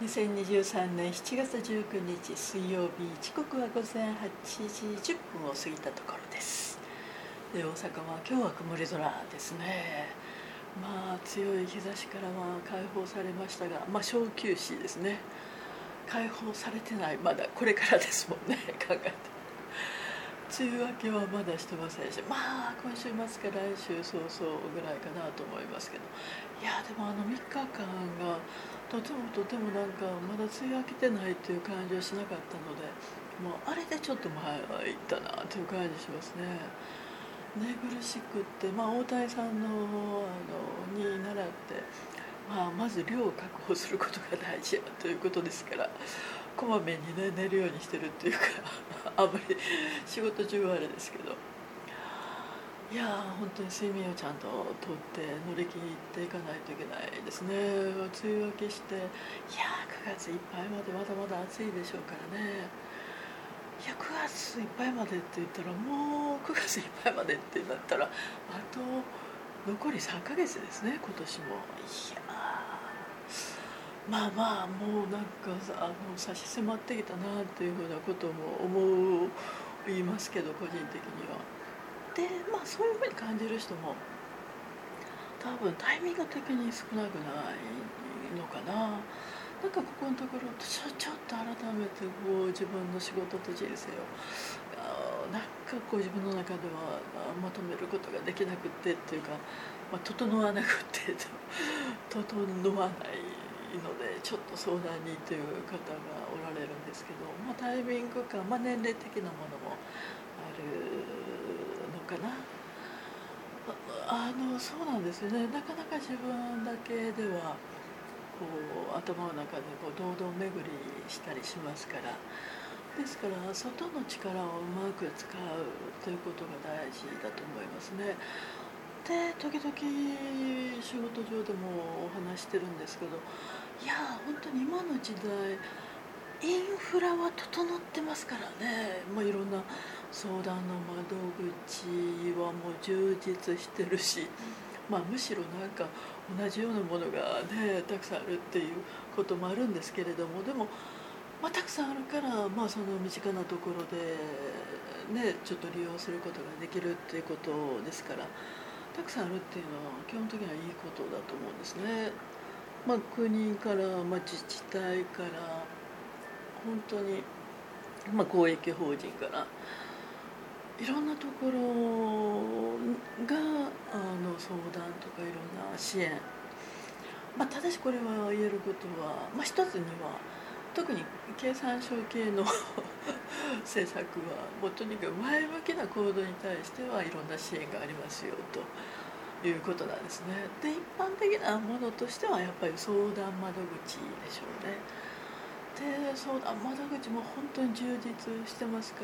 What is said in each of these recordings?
2023年7月19日水曜日、時刻は午前8時10分を過ぎたところです。で、大阪は今日は曇り空ですね。強い日差しからは解放されましたが、小休止ですね。解放されてない、まだこれからですもんね。考えて梅雨明けはまだしてませんし、今週末か来週早々ぐらいかなと思いますけど、いやでも3日間がとてもなんかまだ梅雨明けてないという感じはしなかったので、もうあれでちょっと前は行ったなという感じしますね。寝苦しくって、大谷さんのに倣って、まず量を確保することが大事やということですから、こまめにね寝るようにしてるっていうかあんまり仕事中はあれですけど、いや本当に睡眠をちゃんととって乗り切っていかないといけないですね。梅雨明けして、9月いっぱいまでまだまだ暑いでしょうからね。9月いっぱいまでって言ったら、もう9月いっぱいまでってなったら、あと残り3ヶ月ですね、今年も。もうなんか差し迫ってきたなっていうふうなことも言いますけど、個人的には。でそういうふうに感じる人も多分タイミング的に少なくないのかな。なんかここのところちょっと改めて自分の仕事と人生をなんか自分の中ではまとめることができなくてっていうか、整わなくて整わないので、ちょっと相談にという方がおられるんですけど、タイミングか、年齢的なものもあるのかな。そうなんですよね。なかなか自分だけでは頭の中で堂々巡りしたりしますから、ですから外の力をうまく使うということが大事だと思いますね。で時々仕事上でもお話してるんですけど、本当に今の時代インフラは整ってますからね。いろんな相談の窓口はもう充実してるし、むしろなんか同じようなものがねたくさんあるっていうこともあるんですけれども、でもたくさんあるから、その身近なところでねちょっと利用することができるっていうことですから、たくさんあるっていうのは基本的にはいいことだと思うんですね。国から、自治体から本当に、公益法人からいろんなところが相談とかいろんな支援、ただしこれは言えることは、一つには特に経産省系の政策はもうとにかく前向きな行動に対してはいろんな支援がありますよということなんですね。で一般的なものとしてはやっぱり相談窓口でしょうね。で相談窓口も本当に充実してますから、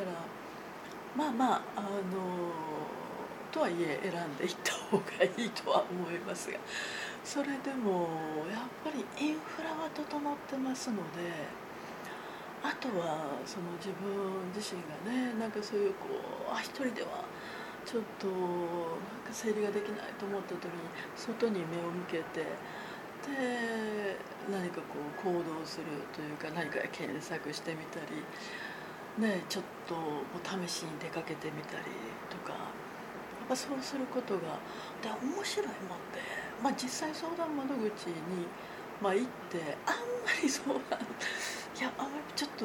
とはいえ選んでいった方がいいとは思いますが、それでもやっぱりインフラは整ってますので、あとはその自分自身がね、なんかそういう一人ではちょっとなんか整理ができないと思った時に外に目を向けて、で何か行動するというか、何か検索してみたりね、ちょっと試しに出かけてみたりとか、そうすることがで面白いもんで、実際相談窓口に、行ってあんまり相談あんまりちょっと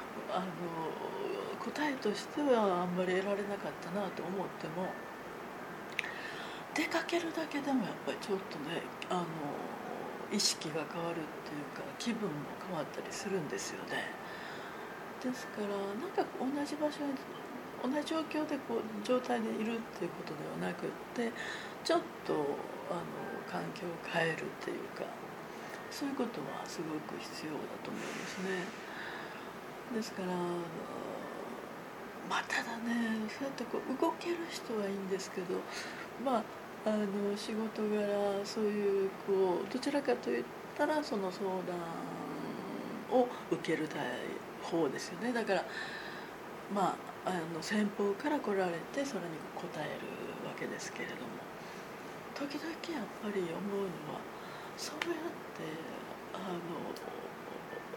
答えとしてはあんまり得られなかったなと思っても、出かけるだけでもやっぱりちょっとね意識が変わるっていうか、気分も変わったりするんですよね。ですからなんか同じ場所に同じ状況で状態でいるっていうことではなくって、ちょっと環境を変えるっていうか、そういうことはすごく必要だと思いますね。ですからただね、そうやって動ける人はいいんですけど、仕事柄そういうどちらかといったらその相談を受ける方ですよね。だから先方から来られてそれに応えるわけですけれども、時々やっぱり思うのは、そうやって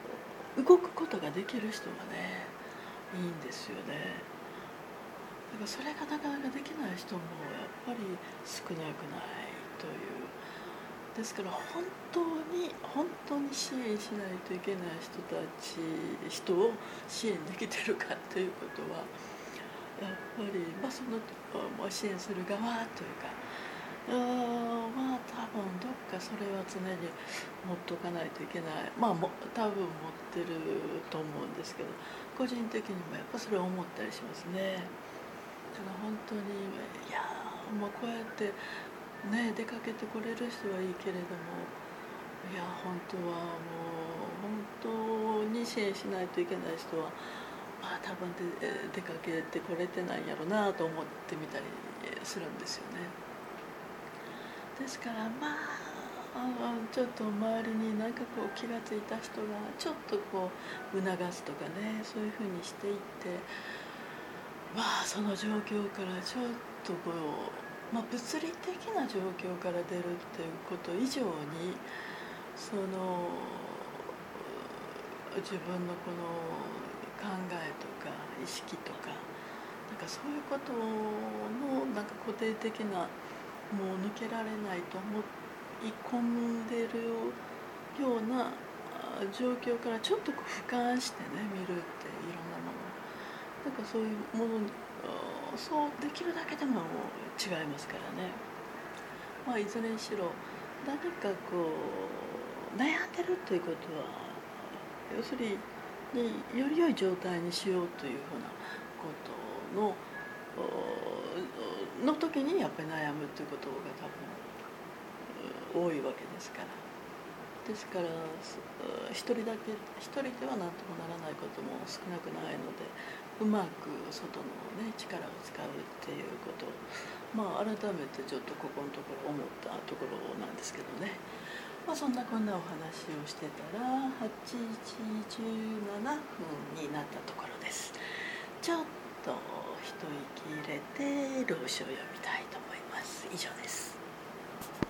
動くことができる人がねいいんですよね。だからそれがなかなかできない人もやっぱり少なくないという。ですから本当に支援しないといけない人を支援できてるかということはやっぱり、その支援する側というか多分どっかそれは常に持っとかないといけない。多分持ってると思うんですけど、個人的にもやっぱそれを思ったりしますね。だから本当にこうやってね出かけてこれる人はいいけれども、本当はもう本当に支援しないといけない人は多分出かけてこれてないんやろうなと思ってみたりするんですよね。ですからちょっと周りになんか気がついた人がちょっと促すとかね、そういうふうにしていって、その状況からちょっと物理的な状況から出るっていうこと以上にその自分の考えとか意識とかそういうことの固定的なもう抜けられないと思い込んでるような状況からちょっと俯瞰してね見るって、いろんなものそういうものにそうできるだけでも違いますからね。いずれにしろ何か悩んでるということは要するにより良い状態にしようというふうなことの時にやっぱり悩むということが多分多いわけですから。ですから一人では何ともならないことも少なくないので、うまく外の力を使うっていうことを改めてちょっとここのところ思ったところなんですけどね。そんなこんなお話をしてたら8時17分になったところです。ちょっと一息入れて朗書を読みたいと思います。以上です。